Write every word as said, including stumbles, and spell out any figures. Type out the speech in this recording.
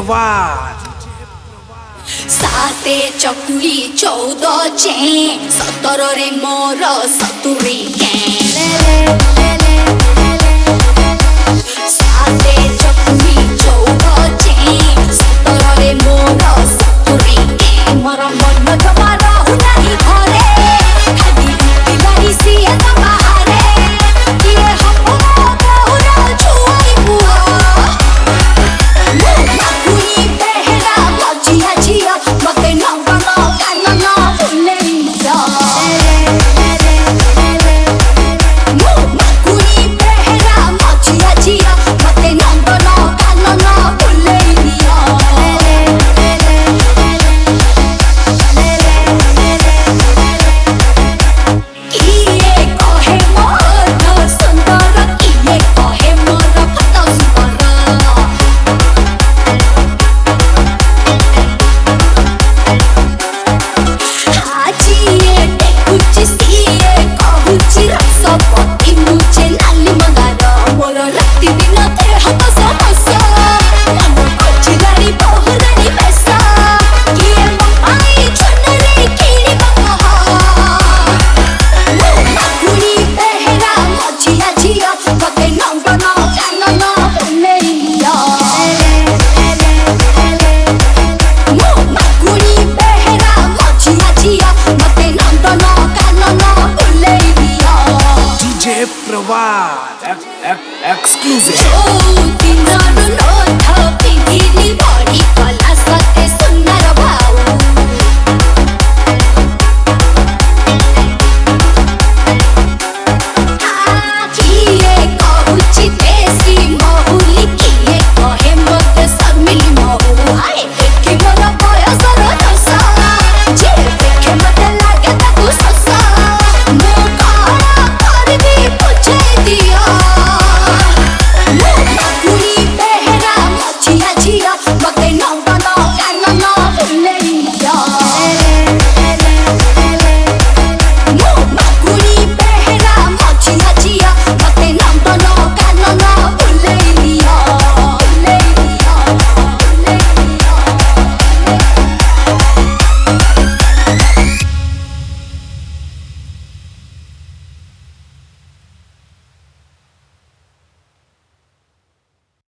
प्रवाद साते चकुली चौदह चें सतर रे मोर सतुरी साते चकुली चौदह चें सतर रे मोर सतुरी मोर मन जमा रहु नाही घरे खाली पिलारी सिए त बाहरे किए हम बहुरा छुई बुआ मुई पहरा मजिया जिया मते नंगा ना काना ना भूले जा मुई पहरा मजिया जिया मते नंगा ना काना ना भूले जा किए कहे मोर सुंदर किए कहे मोर फट सुंदर आजिए देखुची सिए कहूची रसपति मुझे लाली मंगार मोर राति दिन देह तो समस्या मन खोजिलारी बहुरानी पैसा किए मम्माई चुनरी किणी बकहा मुई पहरा मजिया जिया मते नंगा ना काना ना भूले जा मुई पहरा मजिया जिया मते नंगा ना काना ना भूले जा डीजे प्रवाद एक्सक्लूसिव जो दिनार नो था पिघिली बड़ी